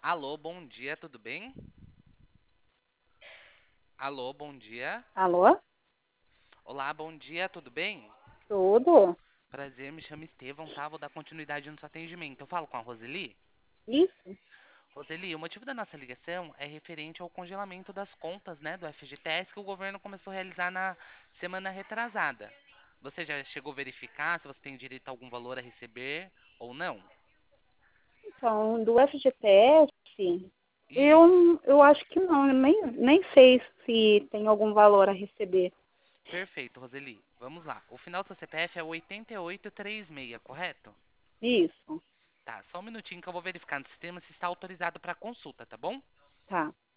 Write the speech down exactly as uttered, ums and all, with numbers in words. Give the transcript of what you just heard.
Alô, bom dia, tudo bem? Alô, bom dia. Alô? Olá, bom dia, tudo bem? Tudo? Prazer, me chamo Estevão, tá? Vou dar continuidade no seu atendimento. Eu falo com a Roseli? Isso? Roseli, o motivo da nossa ligação é referente ao congelamento das contas, né, do F G T S que o governo começou a realizar na semana retrasada. Você já chegou a verificar se você tem direito a algum valor a receber ou não? Então, do F G T S, Isso. eu, eu acho que não, eu nem, nem sei se tem algum valor a receber. Perfeito, Roseli. Vamos lá. O final do seu C P F é oitenta e oito trinta e seis, correto? Isso, Tá, só um minutinho que eu vou verificar no sistema se está autorizado para consulta, tá bom? tá.